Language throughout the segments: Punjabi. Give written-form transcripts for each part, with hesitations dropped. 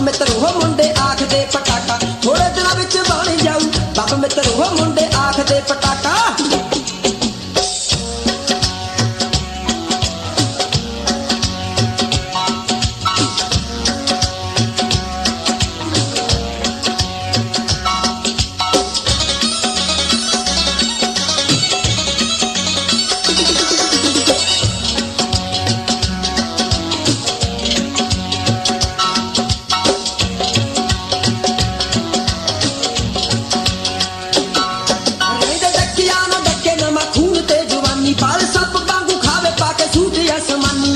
ਮਿੱਤਰ ਉਹ ਮੁੰਡੇ ਆਖਦੇ ਪਟਾਕਾ ਥੋੜੇ ਦਿਨਾਂ ਵਿੱਚ ਬਣ ਜਾਊ ਬੰਬ ਮਿੱਤਰ ਉਹ ਮੁੰਡੇ ਆਖਦੇ ਪਟਾਕਾ ਪਾਲ ਸੱਪ ਵਾਂਗੂ ਖਾਵੇ ਪਾ ਕੇ ਸੂਟ ਅਸਮਾਨੀ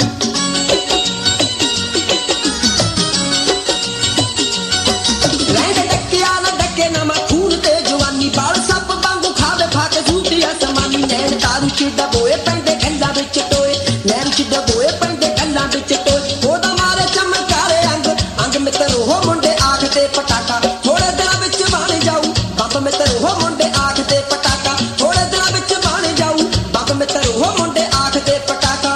ਰਹਿੰਦੇ ਡੱਕਿਆ ਨਾ ਡੱਕੇ ਨਾ ਖੂਨ ਤੇ ਜਵਾਨੀ ਪਾਲ ਸੱਪ ਵਾਂਗੂ ਖਾਵੇ ਪਾ ਕੇ ਸੂਟ ਅਸਮਾਨੀ ਨੈਣ ਦਾਰੂ ਚ ਡਬੋਏ ਪੈਂਦੇ ਗੱਲਾਂ ਵਿੱਚ ਟੋਏ ਨੈਣ ਚ ਡਬੋਏ ਪੈਂਦੇ ਗੱਲਾਂ ਵਿੱਚ ਟੋਏ ਉਹਦਾ ਮਾਰੇ ਚਮਕਾਰੇ ਅੰਗ ਅੰਗ ਮਿੱਤਰ ਉਹ ਮੁੰਡੇ ਆਖਦੇ ਪਟਾਕਾ ਥੋੜੇ ਦਿਨਾਂ ਵਿੱਚ ਬਣ ਜਾਊ ਬੰਬ ਮਿੱਤਰ ਉਹ ਮੁੰਡੇ ਆਖਦੇ ਪਟਾਕਾ ਥੋੜੇ ਦਿਨਾਂ ਵਿੱਚ ਬਣ ਜਾਊ ਬੰਬ ਮਿੱਤਰ ਉਹ ਮੁੰਡੇ ਆਖਦੇ ਪਟਾਕਾ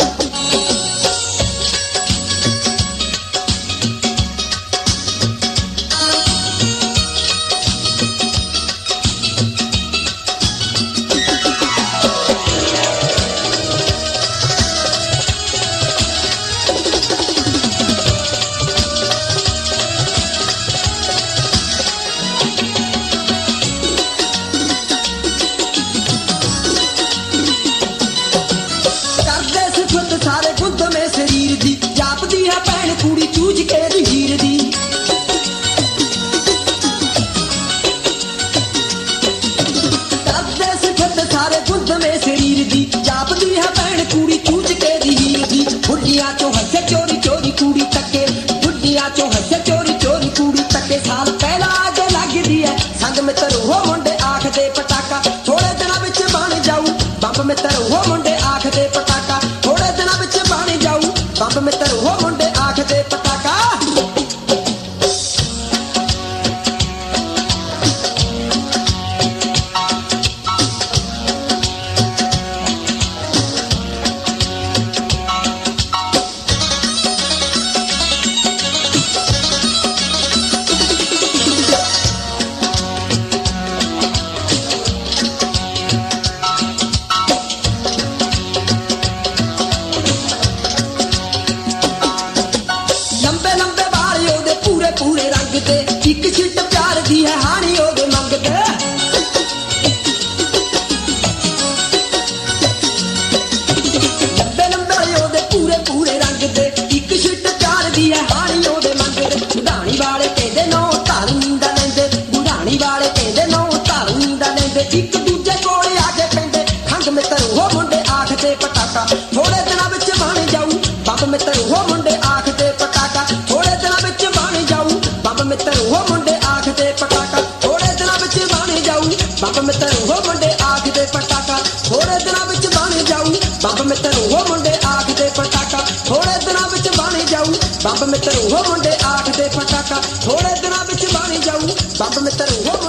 ਸਾਰੇ ਗੁੱਦ ਮੇ ਸਰੀਰ ਦੀ ਜਾਪਦੀ ਹੈ ਭੈਣ ਕੁੜੀ ਚੂਝ ਕੇ ਦੀ ਹੀਰ ਦੀ ਕਰਦੇ ਸਿਖਤ ਸਾਰੇ ਗੁੱਦ ਮੇ ਸਰੀਰ ਦੀ ਜਾਪਦੀ ਹੈ ਭੈਣ ਕੁੜੀ ਚੂਝ ਕੇ ਦੀ ਹੀਰ ਦੀ ਬੁੱਢੀਆਂ ਚੋਂ ਹੱਸੇ ਚੋਰੀ ਚੋਰੀ ਕੁੜੀ ਤੱਕੇ ਬੁੱਢੀਆਂ ਚੋਂ ਹੱਸੇ ਚੋਰੀ ਚੋਰੀ ਕੁੜੀ ਤੱਕੇ ਸਾਲ ਪਹਿਲਾਂ ਅੱਜ ਲੱਗਦੀ ਹੈ ਸੰਗ ਮਿੱਤਰ ਉਹ ਮੁੰਡੇ ਆਖਦੇ ਪਟਾਕਾ ਥੋੜੇ ਦਿਨਾਂ ਵਿੱਚ ਬਣ ਜਾਊ ਬੰਬ ਮਿੱਤਰ ਉਹ ਮੁੰਡੇ ਆਖਦੇ ਪਟਾਕਾ ਥੋੜੇ ਦਿਨਾਂ ਵਿੱਚ ਬਣ ਜਾਊ ਬੰਬ ਮਿੱਤਰ ਉਹ ਮੁੰਡੇ ਆਖਦੇ ਪਟਾਕਾ ਪੂਰੇ ਰੰਗ ਤੇ ਇੱਕ ਛਿੱਟ ਪਿਆਰ ਦੀ ਹੈ ਹਾਣੀ ਉਹਦੇ ਮੰਗਦੇ ਲੰਬੇ ਲੰਬੇ ਉਹਦੇ ਪੂਰੇ ਰੰਗ ਤੇ ਇੱਕ ਛਿੱਟ ਪਿਆਰ ਦੀ ਹੈ ਹਾਣੀ ਉਹਦੇ ਮੰਗਦੇ ਬੁਢਾਣੀ ਵਾਲੇ ਕਹਿੰਦੇ ਨੋ ਧਾਰੂ ਦਾ ਲੈਂਦੇ ਬੁਢਾਣੀ ਵਾਲੇ ਕਹਿੰਦੇ ਨੋ ਧਾਰੂ ਦਾ ਲੈਂਦੇ ਇੱਕ ਦੂਜੇ ਕੋਲ ਆ ਕੇ ਪੈਂਦੇ ਖੰਡ ਮਿੱਤਰ ਉਹ ਮੁੰਡੇ ਆਖਦੇ ਪਟਾਕਾ ਥੋੜੇ ਦਿਨਾਂ ਵਿੱਚ ਬਣ ਜਾਊ ਬੰਬ ਮਿੱਤਰ ਉਹ ਮੁੰਡੇ ਆਖਦੇ ਪਟਾਕਾ ਥੋੜੇ ਦਿਨਾਂ ਵਿੱਚ ਬਣ ਜਾਊ ਬੰਬ ਮਿੱਤਰ ਉਹ ਮੁੰਡੇ ਆਖਦੇ ਪਟਾਕਾ ਥੋੜੇ ਦਿਨਾਂ ਵਿੱਚ ਬਣ ਜਾਊ ਬੰਬ ਮਿੱਤਰ ਉਹ ਮੁੰਡੇ ਆਖਦੇ ਪਟਾਕਾ ਥੋੜੇ ਦਿਨਾਂ ਵਿੱਚ ਬਣ ਜਾਊ ਬੰਬ ਮਿੱਤਰ ਉਹ ਮੁੰਡੇ ਆਖਦੇ ਪਟਾਕਾ ਥੋੜੇ ਦਿਨਾਂ ਵਿੱਚ ਬਣ ਜਾਊ ਬੰਬ ਮਿੱਤਰ ਉਹ ਮੁੰਡੇ ਆਖਦੇ ਪਟਾਕਾ ਥੋੜੇ ਦਿਨਾਂ ਵਿੱਚ ਬਣ ਜਾਊ ਬੰਬ ਮਿੱਤਰ ਉਹ